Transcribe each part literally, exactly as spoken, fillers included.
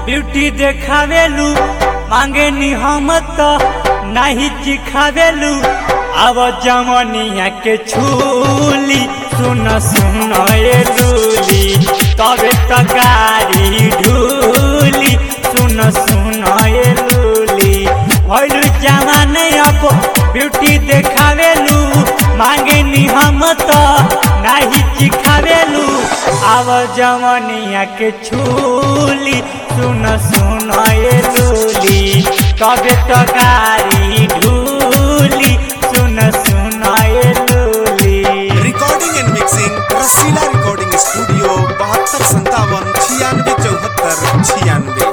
Beauty देखावेलू मांगे नी हम तो नहीं चिखावेलू अब जमनिया के छूली सुन सुन ए लूली तबे तो गाड़ी ढूली सुन सुन ए लूली भइलू जमाने अब ब्यूटी देखावेलू मांगे नी हम तो नहीं चिखावेलू अब जमनिया के छूली सुन सुन ए लूली तबे तो गाड़ी ढूली सुन सुन ए लूली। Recording and mixing Rasila recording studio बहत्तर संतावन छियानवे चौहत्तर छियानवे।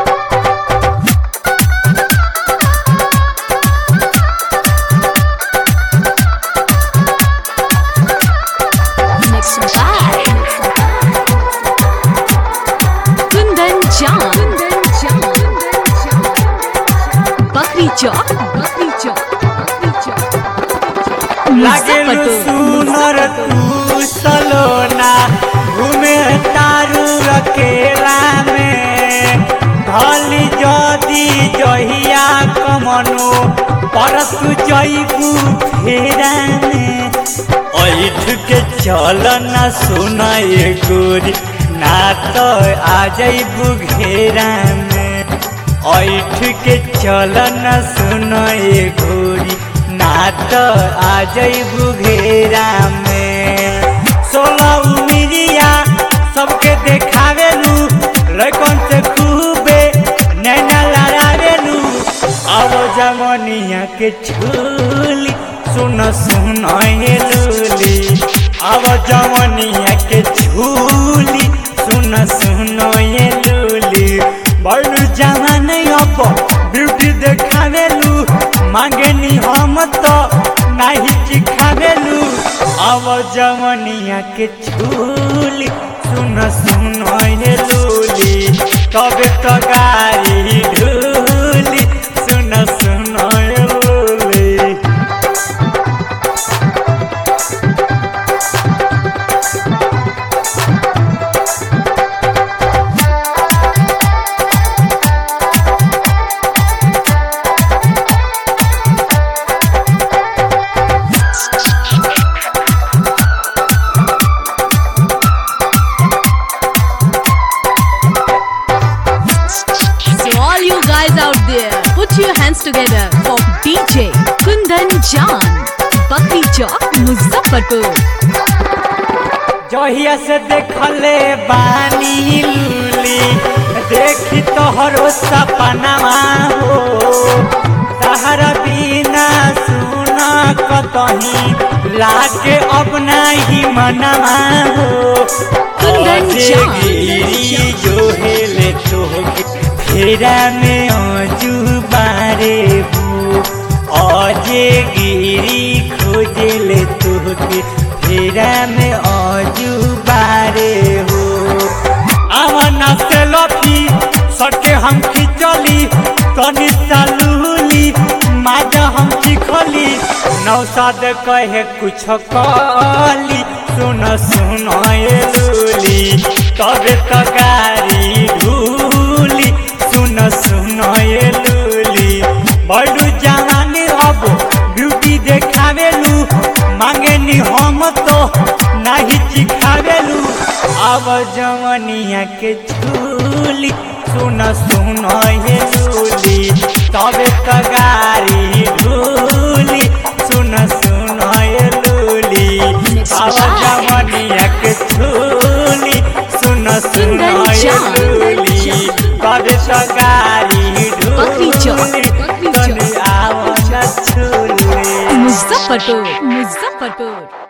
बकरी चौक बकरी चौक बकरी चौक लागेलू सुनर तू सलोना घूमे तारू अकेला में ढली जदी जहिया कमनो परत जईबू फेरा में ऐठ के चल न सुना ए गोरी ना तो आ जईबू घेरा में ऐठ के चल न सुन ए गोरी ना तो आ जईबू घेरा में सोलह उमिरिया सबके देखावेलू लड़कन से खूबे नैना लड़ावेलू अब जमनिया के छूली सुन सुन ए लूली अब जमनिया के छूली सुन सुन ए लूली बड़ू जमाने अब ब्यूटी देखावेलू मांगे नी हम तो नहीं चिखावेलू अब जमनिया के छूली सुन सुन ए लूली तबे तो गाड़ी ढूली सुन सुन ए लूली। Put your hands together for D J Kundan Jaan, बकरी चौक मुजफ्फरपुर। जहिया से देखले बानी लूली देखी तोहरो सपनावा हो सहारा बिना सुना कतही लागे अब नहीं मनवा हो कुंदन जान जो हेले तोहके फेरा में आजू बारे हो आजे गिरी खोजे ले तोहके फेरा में आजू बारे हो आवाना से लफी सके हम खिचली तनी सालूली माजा हम चिखली नौसाद कहे कुछ कली सुन सुन ए लूली तबे तो गाड़ी ढूली सुन सुन ए लूली बड़ू जवानी अब ब्यूटी देखावेलू मांगे नी हम तो नहीं चिखावेलू अब जवनिया के छूली सुन सुन ए लूली तबे तो गाड़ी ढूली सुन सुन ए लूली अब जवनिया के छूली सुन सुन ए लूली तबे तो गाड़ी ढूली मुजफ्फरपुर मुजफ्फरपुर।